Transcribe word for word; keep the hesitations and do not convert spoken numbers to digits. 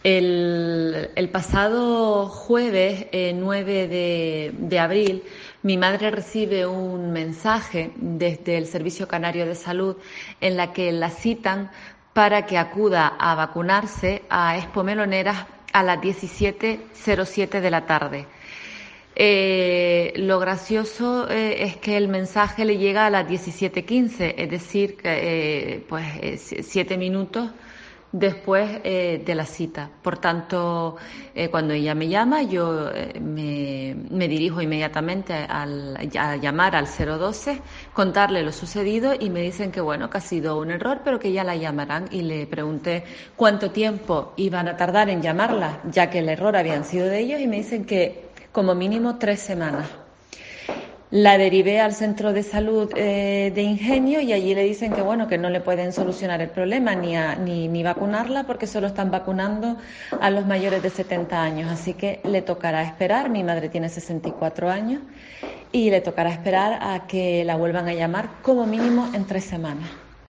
El, el pasado jueves, eh, nueve de, de abril, mi madre recibe un mensaje desde el Servicio Canario de Salud en la que la citan para que acuda a vacunarse a Expo Meloneras a las diecisiete cero siete de la tarde. Eh, lo gracioso eh, es que el mensaje le llega a las diecisiete quince, es decir, que, eh, pues eh, siete minutos después eh, de la cita. Por tanto, eh, cuando ella me llama, yo eh, me, me dirijo inmediatamente al, a llamar al cero doce, contarle lo sucedido y me dicen que bueno, que ha sido un error, pero que ya la llamarán. Y le pregunté cuánto tiempo iban a tardar en llamarla, ya que el error habían sido de ellos, y me dicen que como mínimo tres semanas. La derivé al centro de salud eh, de Ingenio y allí le dicen que bueno, que no le pueden solucionar el problema ni, a, ni, ni vacunarla porque solo están vacunando a los mayores de setenta años. Así que le tocará esperar. Mi madre tiene sesenta y cuatro años y le tocará esperar a que la vuelvan a llamar como mínimo en tres semanas.